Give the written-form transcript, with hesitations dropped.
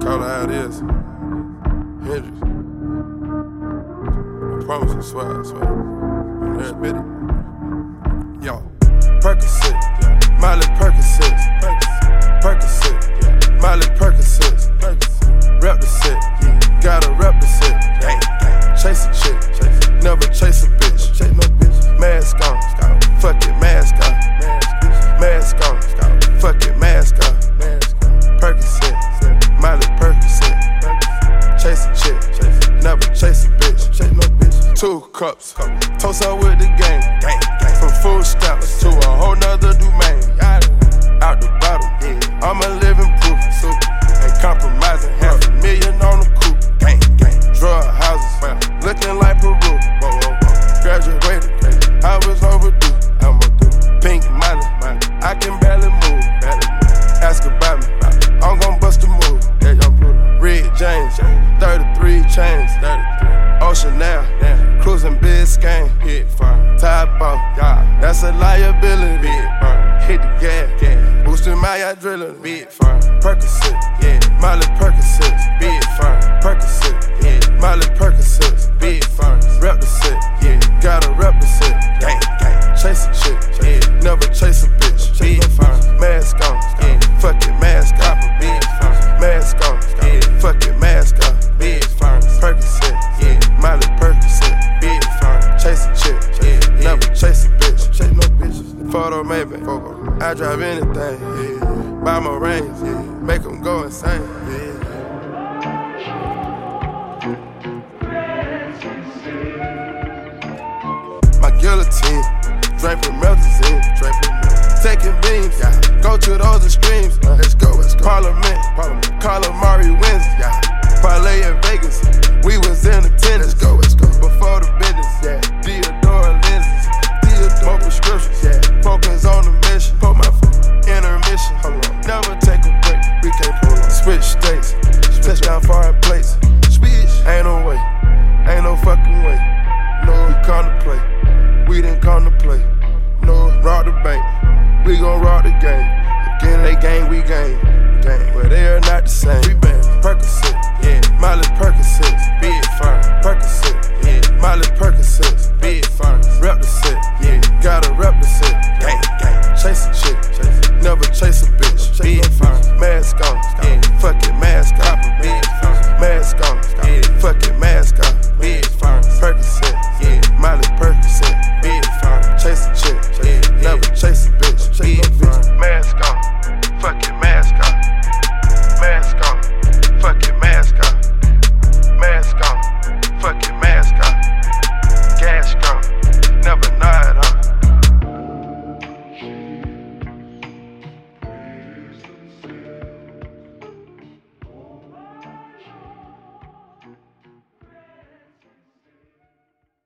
Call it how it is. Hendrix. I promise you, swear, I swear. I'm there, admit it. Yo, Percocet, Miley Percocet, Percocet, Miley Percocet, rep the set, gotta rep the set. Chase a chick, never chase a bitch. Mask on, fuck it, mask on. Mask on, fuck it, mask on. Percocet, Miley Percocet. Chase a chick, never chase a bitch. 2 cups, toast up with the gang. From food stamps to a whole nother domain. Out the bottom, I'm a living proof. Ain't compromising, $500,000 on the coupe. Drug houses, looking like Peru. Graduated, I was overdue. Pink Miley, I can barely move. Ask about me, I'm gon' bust a move. Red James, 33 chains. Ocean now, cruising Biscayne. Top off, that's a liability. Hit the gas, boosting my adrenaline. Percocet, Miley Percocet, Percocet, Miley Percocet, rep the set, gotta rep the set. Chase a chick, never chase a bitch. Mask on, fuck it, mask on. Mask on, fuck it, mask on. Percocet, Miley Percocet, chase a chick, never chase a bitch. Chase no bitches. Photo maybe, I drive anything. Buy my range, make them go insane. My guillotine, drink from Melazine, taking beams, go to those extremes. Let's go. Parliament, Calamari wins, parlay in Vegas, we was in attendance. Let's go. Before the business, Theodore lenses, more prescriptions, focus on the mission. Put my intermission, never take a break. We can't pull on. Switch states, touchdown foreign plates. Ain't no way, ain't no fucking way. No, we come to play, we didn't come to play. No, rob the bank, we gon' rob the game. Again, they gang, we gang, but they are not the same. We been Percocet, Miley Percocet, Percocet, Miley Percocet, rep the set, gotta rep the set. Chase a chick,